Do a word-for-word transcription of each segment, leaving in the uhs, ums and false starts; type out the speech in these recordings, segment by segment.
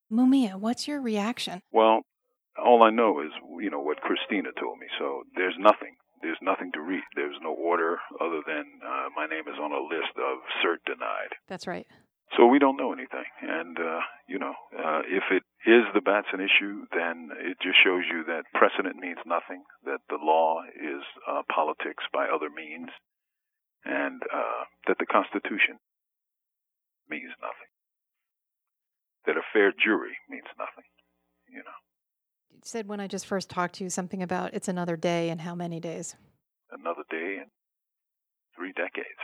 Mumia, what's your reaction? Well, all I know is, you know, what Christina told me. So there's nothing. There's nothing to read. There's no order other than uh, my name is on a list of cert denied. That's right. So we don't know anything. And, uh, you know, uh, if it is the Batson issue, then it just shows you that precedent means nothing, that the law is uh, politics by other means, and uh, that the Constitution means nothing, that a fair jury means nothing, you know. You said when I just first talked to you something about it's another day and how many days? Another day and three decades.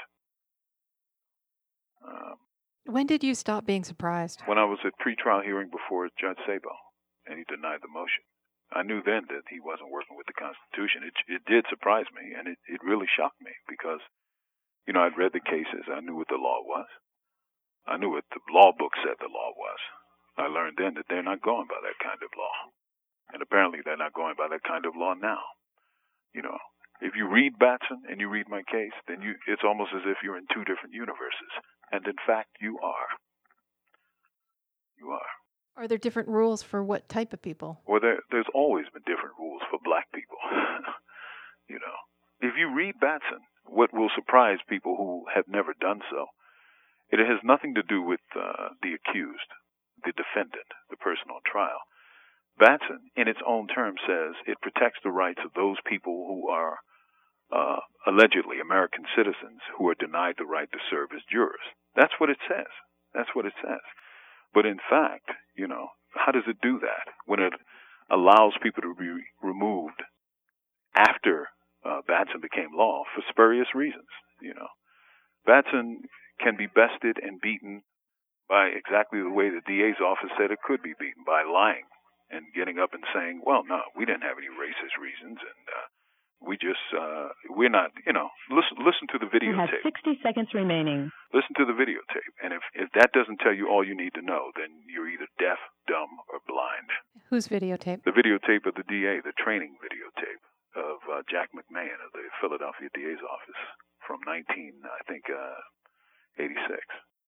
Um, When did you stop being surprised? when I was at pretrial hearing before Judge Sabo, and he denied the motion, I knew then that he wasn't working with the Constitution. It, it did surprise me, and it, it really shocked me because, you know, I'd read the cases. I knew what the law was. I knew what the law book said the law was. I learned then that they're not going by that kind of law. And apparently they're not going by that kind of law now. You know, if you read Batson and you read my case, then you it's almost as if you're in two different universes. And in fact, you are. You are. Are there different rules for what type of people? Well, there, there's always been different rules for black people. You know, if you read Batson, what will surprise people who have never done so, it has nothing to do with uh, the accused, the defendant, the person on trial. Batson, in its own terms, says it protects the rights of those people who are uh, allegedly American citizens who are denied the right to serve as jurors. That's what it says. That's what it says. But in fact, you know, how does it do that when it allows people to be removed after uh, Batson became law for spurious reasons? You know, Batson can be bested and beaten by exactly the way the D A's office said it could be beaten, by lying and getting up and saying, well, no, we didn't have any racist reasons, and uh, we just, uh, we're not, you know, listen listen to the You have videotape. sixty seconds remaining. Listen to the videotape. And if, if that doesn't tell you all you need to know, then you're either deaf, dumb, or blind. Whose videotape? The videotape of the D A, the training videotape of uh, Jack McMahon of the Philadelphia D A's office from nineteen, I think, uh, eighty-six.